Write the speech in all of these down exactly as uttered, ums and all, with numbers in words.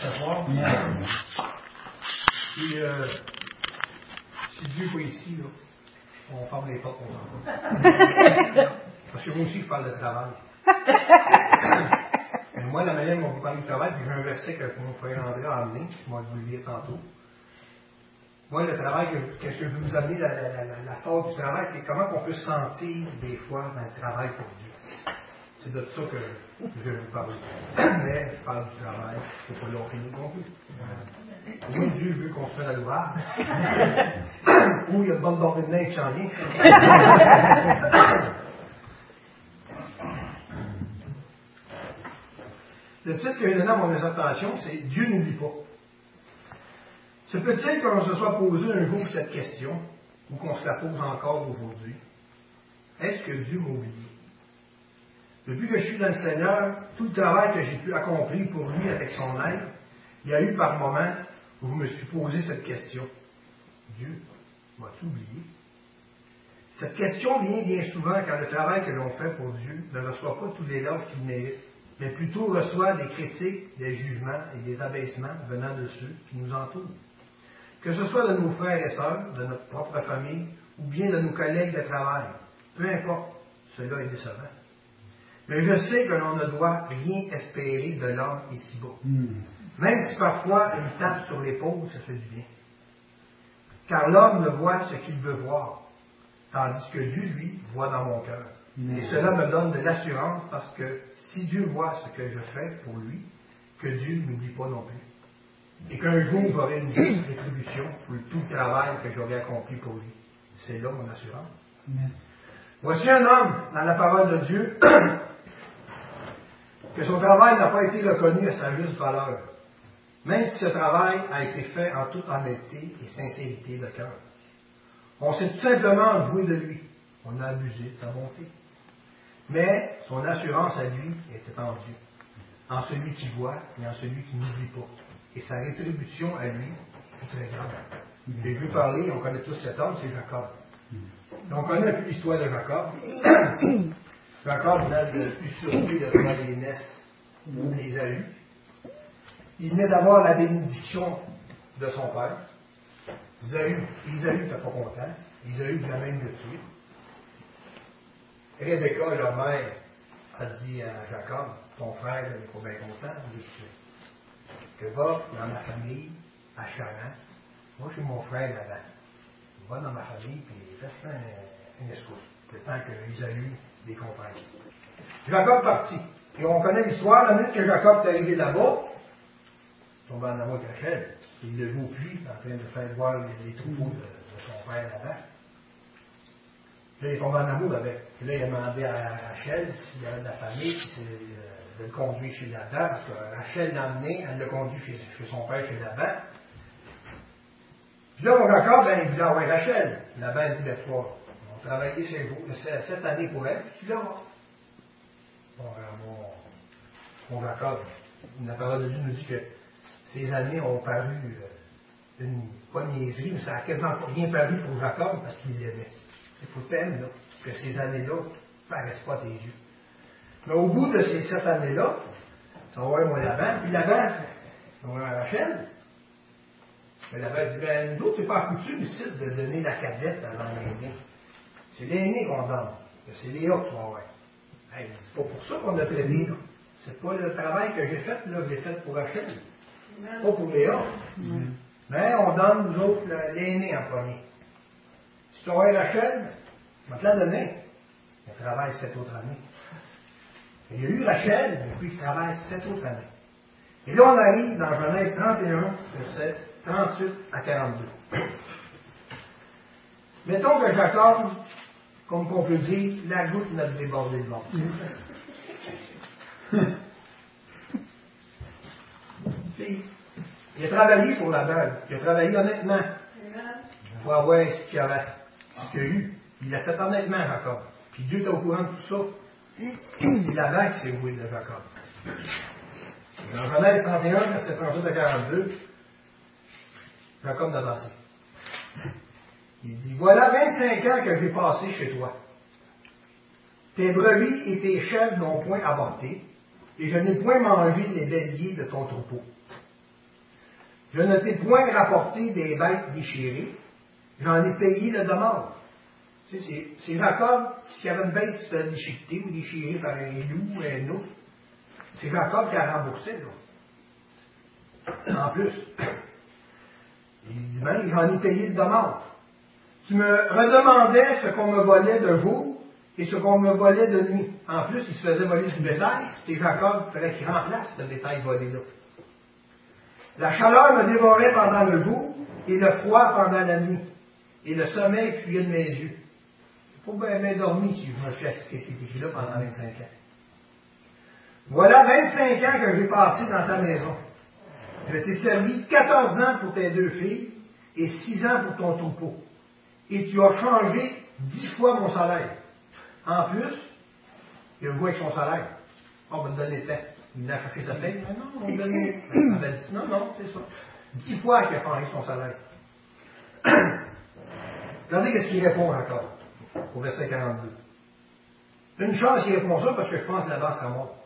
s'asseoir. Puis, euh, si Dieu n'est pas ici, là, on ferme les portes pour l'enfant. Parce que moi aussi, je parle de travail. Mais moi, la manière dont vous parlez de travail, puis j'ai un verset que mon frère André a amené, moi je vous le lire tantôt. Moi, le travail, qu'est-ce que je veux vous amener, la, la, la, la force du travail, c'est comment on peut se sentir des fois dans le travail pour Dieu. C'est de ça que je vais vous parler. Mais je parle du travail, il ne faut pas l'offrir non plus. Oui, Dieu veut construire la louarde. Ou il y a une bonne bordée de neige qui s'en vient. Le titre que j'ai donné à mon exhortation, c'est « Dieu n'oublie pas ». Se peut-il qu'on se soit posé un jour cette question, ou qu'on se la pose encore aujourd'hui? Est-ce que Dieu m'a oublié? Depuis que je suis dans le Seigneur, tout le travail que j'ai pu accomplir pour lui avec son aide, il y a eu par moments où je me suis posé cette question. Dieu m'a-tu oublié? Cette question vient bien souvent quand le travail que l'on fait pour Dieu ne reçoit pas tous les éloges qu'il mérite, mais plutôt reçoit des critiques, des jugements et des abaissements venant de ceux qui nous entourent. Que ce soit de nos frères et sœurs, de notre propre famille, ou bien de nos collègues de travail, peu importe, cela est décevant. Mais je sais que l'on ne doit rien espérer de l'homme ici-bas. Mm. Même si parfois une tape sur l'épaule, ça fait du bien. Car l'homme ne voit ce qu'il veut voir, tandis que Dieu, lui, voit dans mon cœur. Mm. Et cela me donne de l'assurance parce que si Dieu voit ce que je fais pour lui, que Dieu n'oublie pas non plus. Et qu'un jour, j'aurai une juste rétribution pour tout le travail que j'aurai accompli pour lui. C'est là mon assurance. Mm. Voici un homme, dans la parole de Dieu, que son travail n'a pas été reconnu à sa juste valeur, même si ce travail a été fait en toute honnêteté et sincérité de cœur. On s'est tout simplement joué de lui. On a abusé de sa bonté. Mais son assurance à lui était en Dieu, en celui qui voit et en celui qui n'oublie pas. Et sa rétribution à lui est très grande. Et je veux parler, on connaît tous cet homme, c'est Jacob. Donc, on connaît un peu l'histoire de Jacob. Jacob venait de usurper le roi des Ness ou d'Ésaü. Il venait d'avoir la bénédiction de son père. Ésaü n'était pas content. Ésaü voulait même le tuer. Rebecca, la mère, a dit à Jacob, ton frère n'est pas bien content de le tuer. Que va dans ma famille, à Charan. Moi, je suis mon frère là-bas. Va dans ma famille, puis fais un, une escousse. Le temps que Ésaü les comprenne. Jacob partit. Et on connaît l'histoire, la minute que Jacob est arrivé là-bas, il tombe en amour avec Rachel. Il le voit au puits, en train de faire boire les, les troupeaux de, de son père là-bas. Là, il tombe en amour avec. Et là, il a demandé à Rachel s'il y avait de la famille, puis de le conduire chez Laban, parce que Rachel l'a amené, elle l'a conduit chez, chez son père, chez Laban. Puis là, mon Jacob, ben, il dit, ah ouais, Rachel. Laban dit, ben, toi, on a travaillé ces jours, cette année pour elle, puis tu l'auras. Bon, alors, mon, mon Jacob, la parole de Dieu nous dit que ces années ont paru euh, une, pas une niaiserie, mais ça n'a quasiment rien paru pour Jacob parce qu'il l'aimait. Il faut t'aimer, là, que ces années-là ne paraissent pas à tes yeux. Mais au bout de ces sept années-là, ça va voir moi Laban, puis Laban, ça va voir Rachel. Mais Laban dit, ben, nous autres, c'est pas coutume ici de donner la cadette avant l'aîné. C'est l'aîné qu'on donne. C'est Léa que tu vas voir. Hey, c'est pas pour ça qu'on a traité, là. C'est pas le travail que j'ai fait, là, je l'ai fait pour Rachel. Pas pour Léa. Mm. Mais on donne, nous autres, l'aîné en premier. Si tu vas voir Rachel, on va te la donner. Elle travaille sept autres années. Et il y a eu Rachel, depuis qu'il travaille sept autres années. Et là, on arrive dans Genèse trente et un, verset trente-huit à quarante-deux. Mettons que Jacob, comme on peut dire, la goutte n'a débordé de l'eau. Il a travaillé pour la balle. Il a travaillé honnêtement. Pour avoir ce qu'il y avait, ce qu'il y a eu. Il l'a fait honnêtement, Jacob. Puis Dieu était au courant de tout ça. C'est la balle qui s'est ouée de Jacob. Dans Genèse trente et un, verset trente-huit à quarante-deux, Jacob n'a dansé. Il dit, voilà vingt-cinq ans que j'ai passé chez toi. Tes brebis et tes chèvres n'ont point avorté, et je n'ai point mangé les béliers de ton troupeau. Je ne t'ai point rapporté des bêtes déchirées, j'en ai payé le dommage. Tu sais, c'est, c'est Jacob, s'il y avait une bête qui se faisait déchiqueter ou déchirée par un loup, un autre, c'est Jacob qui a remboursé, là. En plus. Il dit, ben, j'en ai payé le dommage. Tu me redemandais ce qu'on me volait de jour et ce qu'on me volait de nuit. En plus, il se faisait voler du bétail. C'est Jacob, il fallait qu'il remplace le bétail volé là. La chaleur me dévorait pendant le jour et le froid pendant la nuit. Et le sommeil fuyait de mes yeux. Il faut bien, bien dormir si je me suis assis ce qui est écrit là pendant vingt-cinq ans. Voilà vingt-cinq ans que j'ai passé dans ta maison. Je t'ai servi quatorze ans pour tes deux filles et six ans pour ton troupeau. Et tu as changé dix fois mon salaire. En plus, il a joué avec son salaire. Oh, on va me donner le temps. Il a cherché sa paye. Non, non, on va me donner. On va dire, non, non, c'est ça. Dix fois qu'il a changé son salaire. Regardez ce qu'il répond encore, au verset quarante-deux. Une chance qu'il répond ça parce que je pense que là-bas sera mort.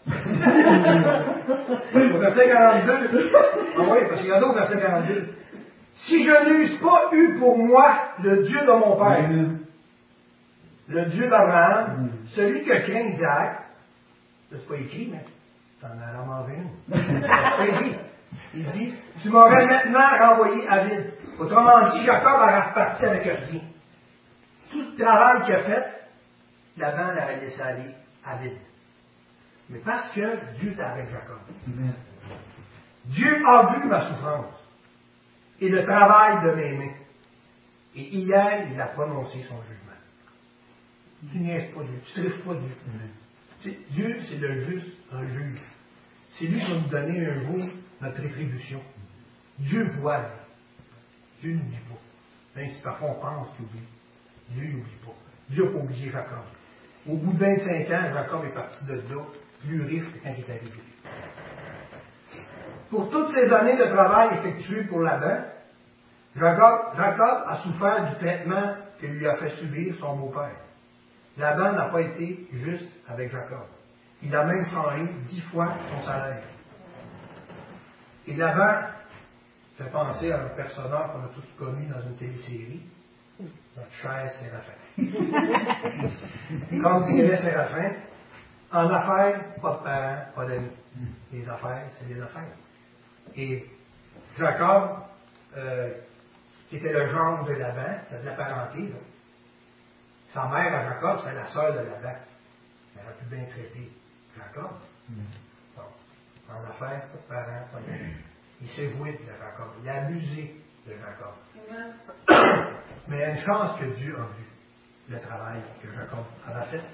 Au verset quarante-deux, ah oui, parce qu'il y en a au verset quarante-deux. Si je n'eusse pas eu pour moi le Dieu de mon père, le Dieu d'Abraham, celui que craint Isaac, ça c'est pas écrit, mais t'en as à manger une. C'est pas écrit. Il dit, tu m'aurais maintenant renvoyé à vide. Autrement dit, Jacob a reparti avec rien. Tout le travail qu'il a fait, Laban l'avait laissé aller à vide. Mais parce que Dieu était avec Jacob. Amen. Dieu a vu ma souffrance et le travail de mes mains. Et hier, il a prononcé son jugement. Tu niaises pas Dieu, tu ne triches pas Dieu. Tu sais, Dieu, c'est le juste, un juge. C'est lui qui va nous donner un jour notre rétribution. Dieu voit. Dieu n'oublie pas. Même si parfois on pense qu'il oublie. Dieu n'oublie pas. Dieu n'a pas oublié Jacob. Au bout de vingt-cinq ans, Jacob est parti de là, plus riche que quand il est arrivé. Pour toutes ces années de travail effectuées pour Laban, Jacob, Jacob a souffert du traitement que lui a fait subir son beau-père. Laban n'a pas été juste avec Jacob. Il a même changé dix fois son salaire. Et Laban fait penser à un personnage qu'on a tous connu dans une télésérie, notre cher Séraphin. Comme dirait Séraphin, en affaires, pas de parents, pas d'amis. Les affaires, c'est des affaires. Et Jacob, euh, qui était le gendre de Laban, c'est de la parenté, là. Sa mère à Jacob, c'est la sœur de Laban. Elle aurait pu bien traiter Jacob. Bon. En affaires, pas de parents, pas d'amis. Il s'est voué de Jacob. Il a abusé de Jacob. Mais il y a une chance que Dieu a vu le travail que Jacob avait fait.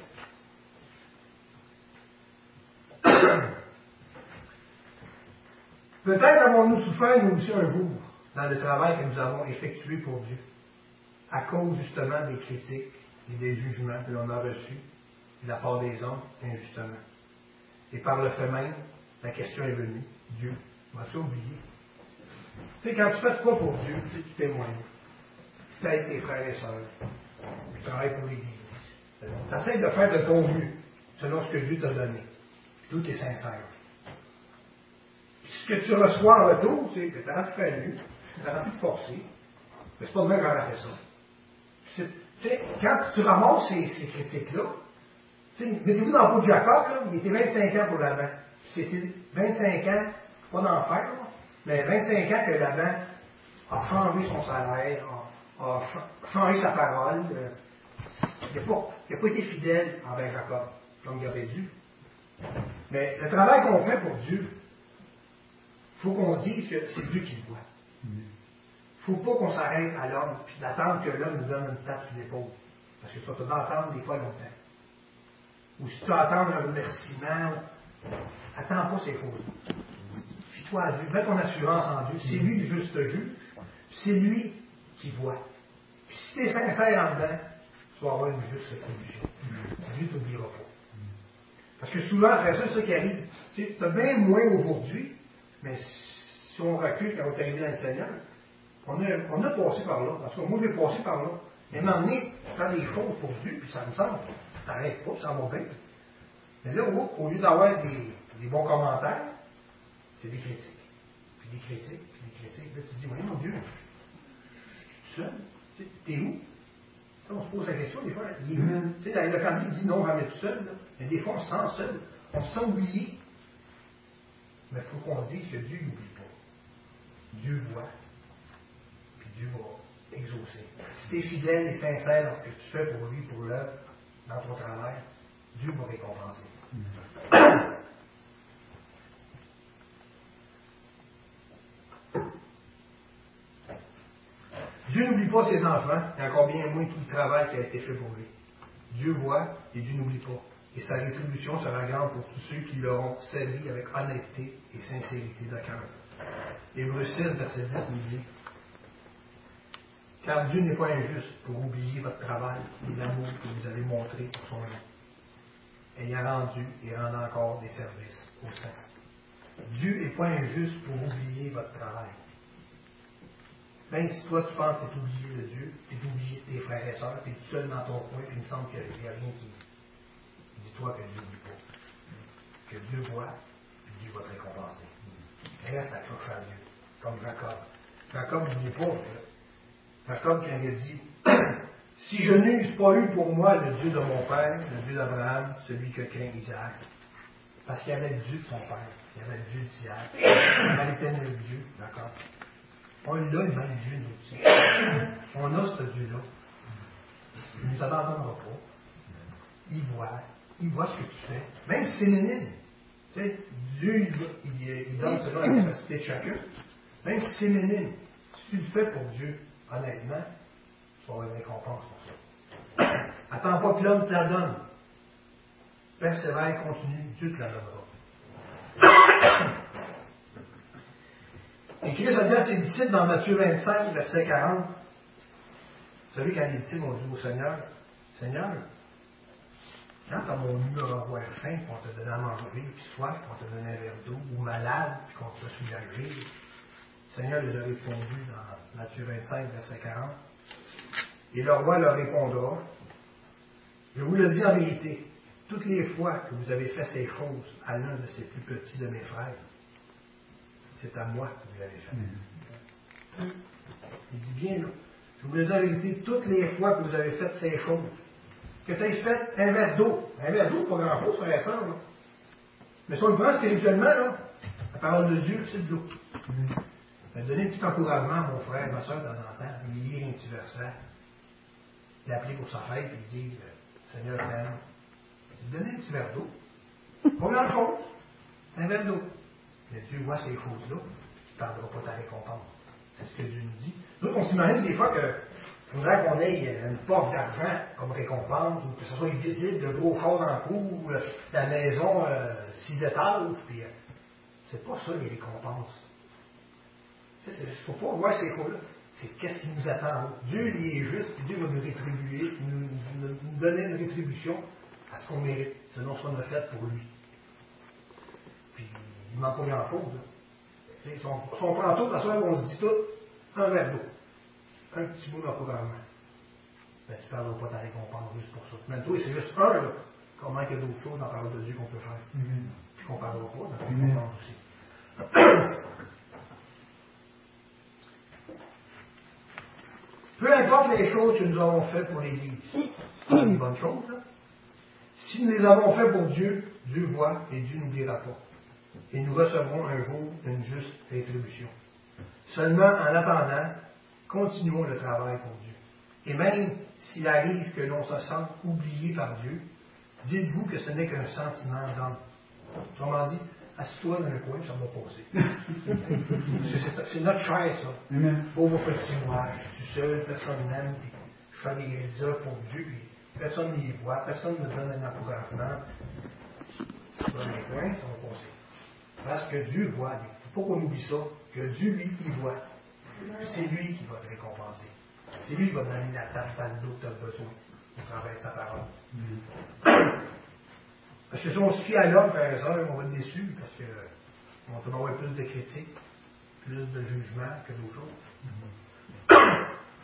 Peut-être avons-nous souffert, nous aussi, un jour, dans le travail que nous avons effectué pour Dieu, à cause justement des critiques et des jugements que l'on a reçus de la part des hommes, injustement. Et par le fait même, la question est venue, Dieu, vas-tu oublier? Tu sais, quand tu fais de quoi pour Dieu, tu sais, tu témoignes. Tu aides tes frères et sœurs. Tu travailles pour l'Église. Tu essaies de faire de ton mieux, selon ce que Dieu t'a donné. Tout est sincère. Puis ce que tu reçois en retour, c'est que tu auras pu faire mieux, tu auras pu te forcer. Mais c'est pas demain qu'on aura fait ça. C'est, tu sais, quand tu ramasses ces, ces critiques-là, mettez-vous dans le pot de Jacob, là, il était vingt-cinq ans pour Laban. C'était vingt-cinq ans, pas d'enfer, là, mais vingt-cinq ans que Laban a changé son salaire, a, a changé sa parole. Euh, il n'a pas, pas été fidèle envers Jacob, comme il aurait dû. Mais le travail qu'on fait pour Dieu, il faut qu'on se dise que c'est Dieu qui le voit. Il ne faut pas qu'on s'arrête à l'homme et d'attendre que l'homme nous donne une tape sur l'épaule. Parce que tu vas te attendre des fois longtemps. Ou si tu dois attendre un remerciement, attends pas ces choses. Fie-toi à Dieu, mets ton assurance en Dieu. C'est lui le juste juge, c'est lui qui voit. Puis si tu es sincère en dedans, tu vas avoir une juste rétribution. Dieu ne t'oubliera pas. Parce que souvent, après ça, c'est ça qui arrive. Tu sais, as bien moins aujourd'hui, mais si on recule quand on est arrivé dans le Seigneur, on a, on a passé par là. Parce que moi, j'ai passé par là. Mais à un moment donné, tu fais des choses pour Dieu, puis ça me semble. T'arrêtes pas, ça va bien. Mais là, au lieu d'avoir des, des bons commentaires, c'est des critiques. Puis puis des critiques, puis des critiques. Là, tu te dis, oui, mon Dieu, je suis seul. Tu sais, t'es où? Là, on se pose la question, des fois, il est où? Tu sais, dans le candidat, il dit non, jamais tout seul. Là. Mais des fois, on se sent seul. On se sent oublié. Mais il faut qu'on se dise que Dieu n'oublie pas. Dieu voit. Puis Dieu va exaucer. Si tu es fidèle et sincère dans ce que tu fais pour lui, pour l'œuvre, dans ton travail, Dieu va récompenser. Mm-hmm. Dieu n'oublie pas ses enfants, et encore bien moins tout le travail qui a été fait pour lui. Dieu voit et Dieu n'oublie pas. Et sa rétribution sera grande pour tous ceux qui l'auront servi avec honnêteté et sincérité de cœur. Hébreux six, verset dix nous dit: Car Dieu n'est pas injuste pour oublier votre travail et l'amour que vous avez montré pour son nom, ayant rendu et rendant encore des services aux saints. Dieu n'est pas injuste pour oublier votre travail. Même si toi tu penses que tu es oublié de Dieu, tu es oublié de tes frères et sœurs, tu es tout seul dans ton coin, puis il me semble qu'il n'y a rien qui. Dis-toi que Dieu n'oublie pas. Que Dieu voit, puis Dieu va te récompenser. Reste accroché à Dieu, comme Jacob. Jacob n'oublie pas. Jacob, quand il a dit Si je n'eusse pas eu pour moi le Dieu de mon père, le Dieu d'Abraham, celui que craint Isaac, parce qu'il y avait le Dieu de son père, il y avait le Dieu d'Isaac, il y avait l'éternel Dieu, d'accord? On l'a, le même Dieu, nous aussi. On a ce Dieu-là. Il ne nous abandonnera pas. Il voit. Il voit ce que tu fais. Même si c'est minime. Tu sais, Dieu, il, il, il donne selon la capacité de chacun. Même si c'est minime. Si tu le fais pour Dieu, honnêtement, tu vas avoir une récompense pour ça. Attends pas que l'homme te la donne. Persévère, continue, Dieu te la donnera. Et Christ a dit à ses disciples dans Matthieu vingt-cinq, verset quarante, vous savez, quand les disciples ont dit au Seigneur, Seigneur, quand on a eu avoir faim, qu'on t'a donné à manger, puis soif, qu'on t'a donné un verre d'eau, ou malade, puis qu'on t'a soulagé, le Seigneur les a répondu dans Matthieu vingt-cinq, verset quarante, et le roi leur répondra, je vous le dis en vérité, toutes les fois que vous avez fait ces choses à l'un de ces plus petits de mes frères, c'est à moi que vous l'avez fait. Mm. Il dit bien là, je vous le dis en vérité, toutes les fois que vous avez fait ces choses, que tu aies fait un verre d'eau. Un verre d'eau, pas grand-chose, frère et sœur, là. Mais si on le prend spirituellement, là, la parole de Dieu, c'est de l'eau. Mm. Il m'a donné un petit encouragement à mon frère, ma soeur, de temps en temps. Il lit un petit verset. Il a appelé pour sa fête, puis il dit, Seigneur, t'aime. Il a donné un petit verre d'eau. Pas grand-chose. Un verre d'eau. Mais Dieu voit ces choses-là, tu ne perdras pas ta récompense. C'est ce que Dieu nous dit. Nous, on s'imagine des fois que faudrait qu'on ait une porte d'argent comme récompense, ou que ce soit visible, le gros char dans le cou, ou la maison euh, six étages, puis euh, c'est pas ça les récompenses. Il ne faut pas voir ces choses-là. C'est qu'est-ce qui nous attend. Dieu, il est juste, puis Dieu va nous rétribuer, nous, nous, nous donner une rétribution à ce qu'on mérite, selon ce qu'on a fait pour lui. Puis, il ne manque pas grand-chose. Si on, si on prend tout, à soir, on se dit tout, un verre d'eau, un petit bout d'encouragement. Ben, tu ne perdras pas ta récompense juste pour ça. Même toi, c'est juste un, là. Comment il y a d'autres choses dans la parole de Dieu qu'on peut faire. Mm-hmm. Puis qu'on ne perdra pas, notre récompense aussi. Peu importe les choses que nous avons faites pour l'Église, c'est une bonne chose, là. Si nous les avons faites pour Dieu, Dieu voit et Dieu n'oubliera pas. Et nous recevrons un jour une juste rétribution. Seulement, en attendant, continuons le travail pour Dieu. Et même s'il arrive que l'on se sente oublié par Dieu, dites-vous que ce n'est qu'un sentiment d'homme. Autrement dit, assis-toi dans le coin, ça va passer. c'est, c'est notre chair, ça. Pauvre petit moi, je suis seul, personne m'aime, puis je fais des œuvres pour Dieu, puis personne n'y voit, personne ne me donne un encouragement. Dans les coins, ça va passer. Parce que Dieu voit, il ne faut pas qu'on oublie ça, que Dieu, lui, il voit. C'est lui qui va te récompenser. C'est lui qui va te donner la table d'eau que tu as besoin au travers de sa parole. Mm-hmm. Parce que si on se fie à l'homme, frères et sœurs, on va être déçus, parce qu'on peut avoir plus de critiques, plus de jugement que d'autres choses. Mm-hmm.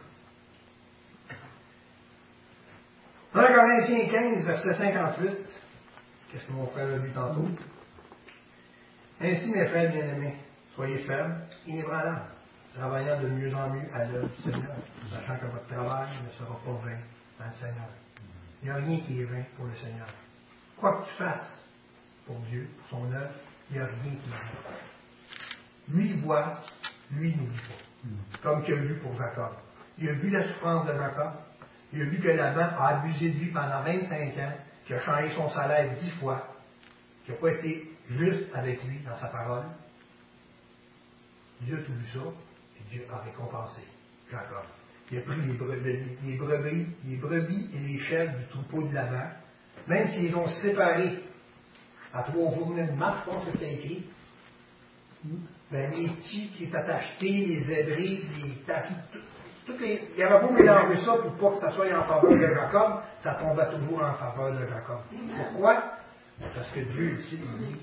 Dans Corinthiens quinze, verset cinquante-huit, qu'est-ce que mon frère a lu tantôt? Ainsi, mes frères bien-aimés, Soyez fermes, inébranlables, travaillant de mieux en mieux à l'œuvre du Seigneur, sachant que votre travail ne sera pas vain dans le Seigneur. Il n'y a rien qui est vain pour le Seigneur. Quoi que tu fasses pour Dieu, pour son œuvre, il n'y a rien qui est vain. Lui, il voit, lui, il n'oublie pas. Comme qu'il a vu pour Jacob. Il a vu la souffrance de Jacob. Il a vu que Laban a abusé de lui pendant vingt-cinq ans, qu'il a changé son salaire dix fois, qu'il n'a pas été juste avec lui dans sa parole. Dieu a tout vu ça, et Dieu a récompensé Jacob. Il a pris les brebis, les brebis, les brebis et les chèvres du troupeau de Laban, même s'ils les ont séparés à trois journées de marche, je pense que c'est écrit. Ben, les petits qui étaient achetés, les zébrés, les tafis, tout, tout les, il n'y avait pas mélangé ça pour pas que ça soit en faveur de Jacob, ça tombait toujours en faveur de Jacob. Pourquoi? Parce que Dieu ici, il dit,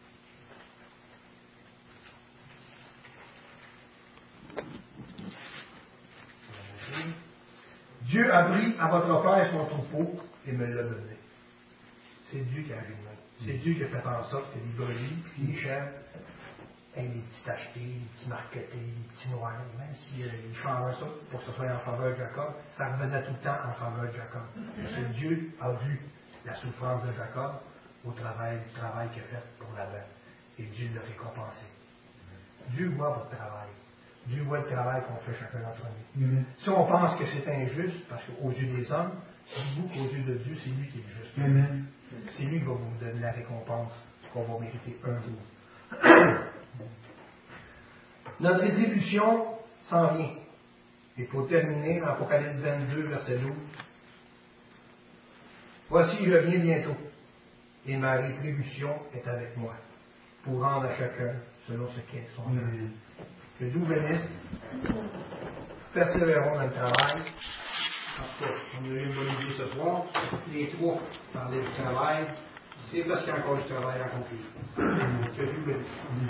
Dieu a pris à votre père son troupeau et me l'a donné. C'est Dieu qui a agi de même. C'est Dieu qui a fait en sorte que les brebis, les chèvres, aient des petits achetés, des petits marquetés, des petits noirs, même s'ils euh, changeaient ça pour que ce soit en faveur de Jacob, ça revenait tout le temps en faveur de Jacob. Parce que Dieu a vu la souffrance de Jacob au travail, du travail qu'il a fait pour Laban. Et Dieu l'a récompensé. Dieu voit votre travail. Dieu voit le travail qu'on fait chacun d'entre nous. Mm-hmm. Si on pense que c'est injuste, parce qu'aux yeux des hommes, dites-vous qu'aux yeux de Dieu, c'est lui qui est juste. Mm-hmm. C'est lui qui va vous donner la récompense qu'on va mériter un jour. Notre rétribution s'en vient. Et pour terminer, Apocalypse vingt-deux, verset douze. Voici, je viens bientôt, et ma rétribution est avec moi, pour rendre à chacun selon ce qu'est son œuvre. Mm-hmm. Que Dieu bénisse. Persévérons dans le travail. En tout cas, on a eu une bonne idée ce soir. Les trois parlaient du travail. C'est parce qu'il y a encore du travail à accomplir. Que Dieu bénisse.